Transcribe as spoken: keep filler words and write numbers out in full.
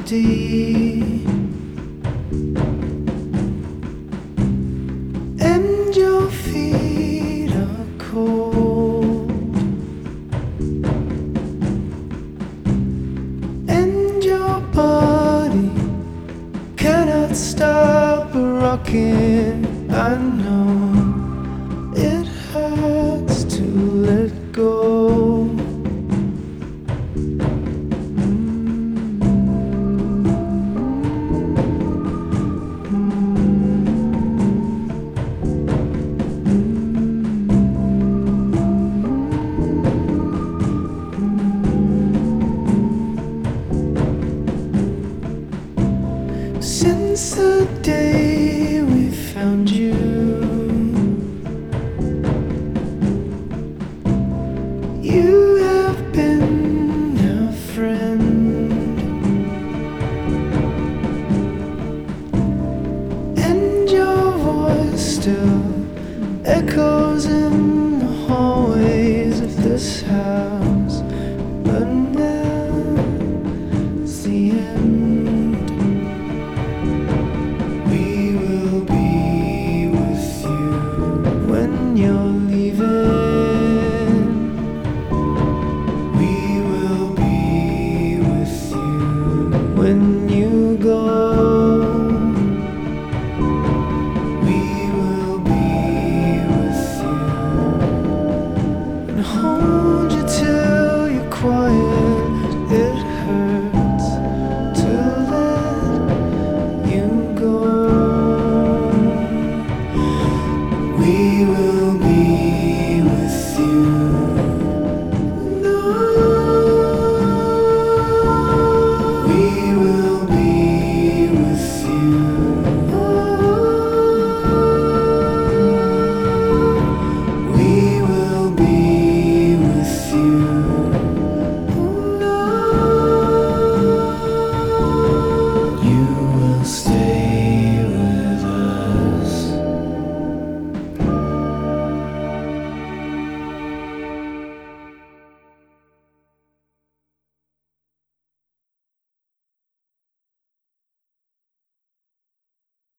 empty, and your feet are cold, and your body cannot stop rocking. I know it hurts to let go. Since the day we found you, you have been our friend, and your voice still echoes in the hallways of this house. But now it's the end. You're leaving, we will be with you when